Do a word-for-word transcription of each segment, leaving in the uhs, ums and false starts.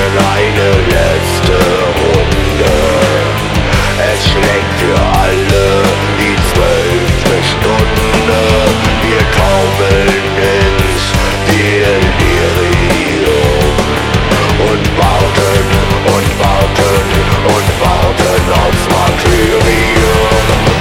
tanzen eine letzte Runde. Es schlägt für alle die zwölfte Stunde. Wir taumeln ins Delirium und warten und warten und warten aufs Martyrium.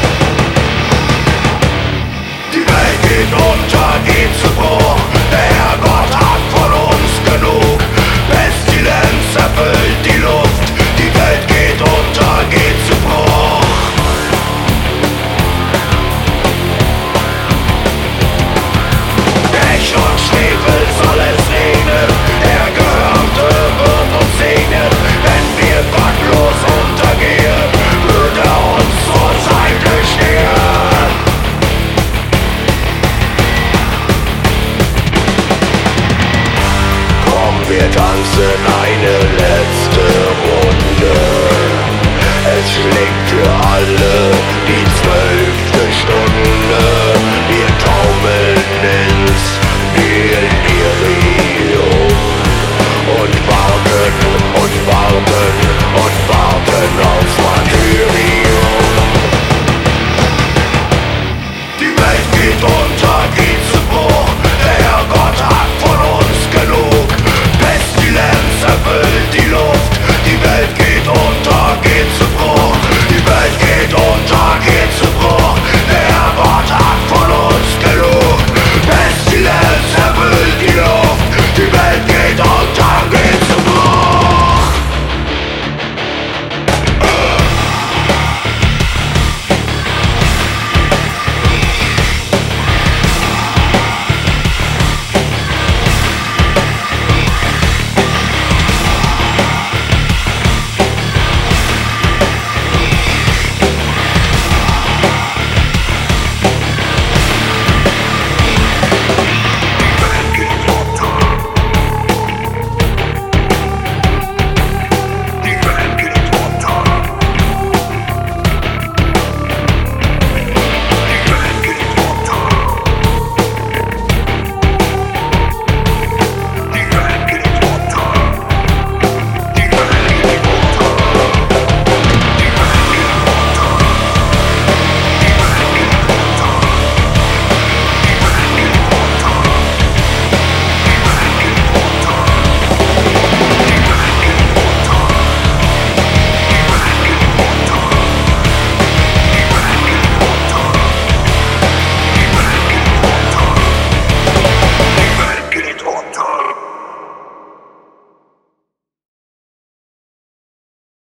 Die Welt geht unter, geht zu Bruch. Der Herrgott hat von uns genug. Pestilenz erfüllt die Luft. Die Welt geht unter, geht zu Bruch. Pech und Schwefel soll es regnen. Der Gehörnte wird uns segnen. Wenn wir gottlos untergehen, wird er uns zur Seite stehen. Wir tanzen eine letzte Runde. Es schlägt für alle die zwölfte Stunde. Wir taumeln ins Delirium und warten und warten und warten.